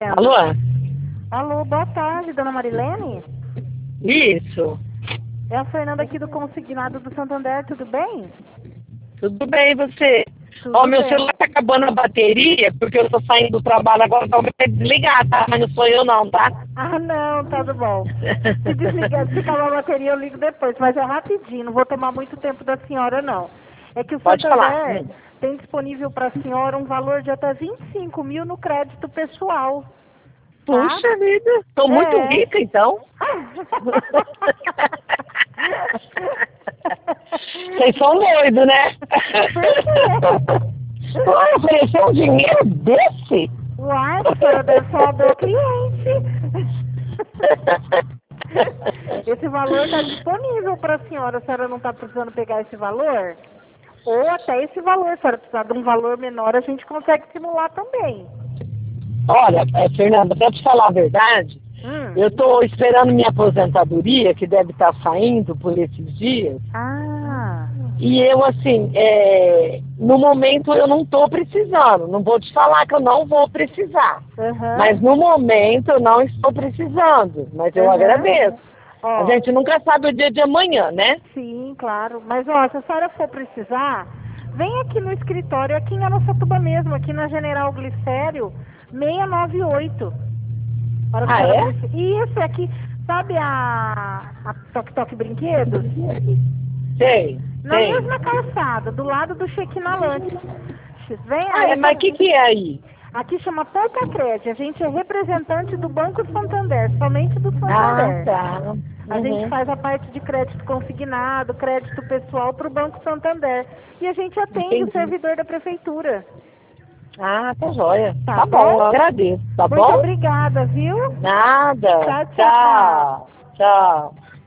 Alô? Alô, boa tarde, dona Marilene? Isso. É a Fernanda aqui do Consignado do Santander, tudo bem? Tudo bem, você? Tudo Meu bem. celular tá acabando a bateria, porque eu tô saindo do trabalho agora, talvez desligar, tá? Mas não sou eu não, tá? Ah, não, tudo bom. Se desligar, se acabar a bateria, eu ligo depois, mas é rapidinho, não vou tomar muito tempo da senhora, não. É que o Pode falar. Santander tem disponível para a senhora um valor de até 25 mil no crédito pessoal. Tá? Puxa vida, tô muito rica, então. Vocês são doidos, né? Pô, ofereceu um dinheiro desse? Uai, a senhora deve ser uma boa cliente. Esse valor está disponível para a senhora não está precisando pegar esse valor? Ou até esse valor, se a senhora precisar de um valor menor, a gente consegue simular também. Olha, Fernanda, pra te falar a verdade, eu tô esperando minha aposentadoria, que deve estar saindo por esses dias. Ah. E eu, assim, no momento eu não estou precisando. Não vou te falar que eu não vou precisar. Mas no momento eu não estou precisando. Mas eu agradeço. A gente nunca sabe o dia de amanhã, né? Sim, claro. Mas, ó, se a senhora for precisar, vem aqui no escritório, aqui em Araçatuba mesmo, aqui na General Glicério, 698. Ah, é? Isso, aqui, sabe a Toque Toque Brinquedos? Sei. Na mesma calçada, do lado do Chequina Lanches. Vem aí. Mas o que é aí? Aqui chama Poupa Crédito. A gente é representante do Banco Santander, somente do Ah, Santander. tá. A gente faz a parte de crédito consignado, crédito pessoal para o Banco Santander. E a gente atende o servidor da prefeitura. Ah, tá joia. Tá bom, eu agradeço. Tá bom? Muito obrigada, viu? Nada. Tchau. Tchau.